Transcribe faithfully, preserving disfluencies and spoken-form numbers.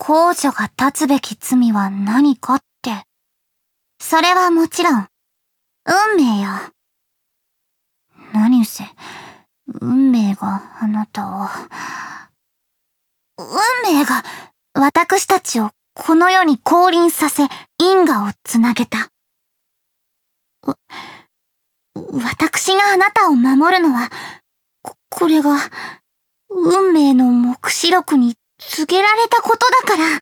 公女が立つべき罪は何かって。それはもちろん、運命よ。何せ、運命があなたを。運命が私たちをこの世に降臨させ、因果をつなげた。わ、私があなたを守るのは、こ、これが、運命の目視録に告げられたことだから。